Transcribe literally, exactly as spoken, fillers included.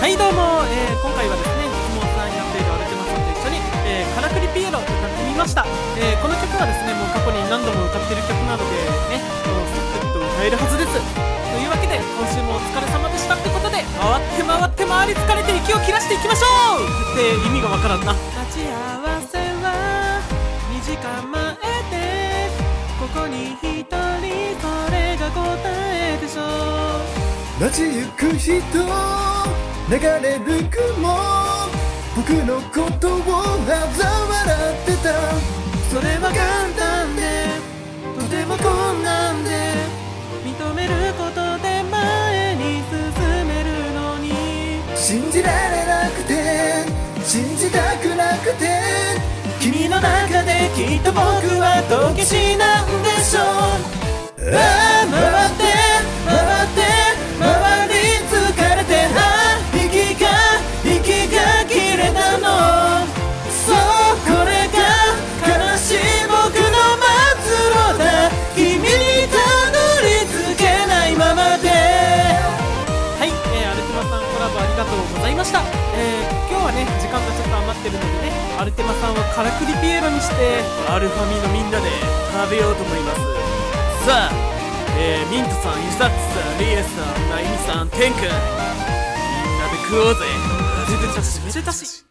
はいどうも、えー、今回はですね、いつもお世話になっているアルテマさんと一緒に、えー、カラクリピエロ歌ってみました。えー、この曲はですね、もう過去に何度も歌ってる曲なのでね、もうサクッと歌えるはずです。というわけで今週もお疲れ様でしたってことで、回って回って回り疲れて息を切らしていきましょうって意味がわからんな。立ち合わせはにじかんまえで、ここに一人、それが答えでしょう。 街行く人、流れる雲、僕のことを嘲笑ってた。 それは簡単でとても困難で、認めることで前に進めるのに、 信じられなくて信じたくなくて、 君の中できっと僕は道化師なんでしょう。ああ回って回って回り疲れて、ああ息が息が切れたの。そうこれが悲しい僕の末路だ、君にたどり着けないままで。はい、えー、アルテマさんコラボありがとうございました。えー、今日はね時間がちょっと余ってるのでね、アルテマさんをカラクリピエロにしてアルファミのみんなで食べようと思います。さあ、えー、ミントさん、ユサッツさん、リエさん、ナイミさん、テン君、みんなで食おうぜ。めでたしめでたし。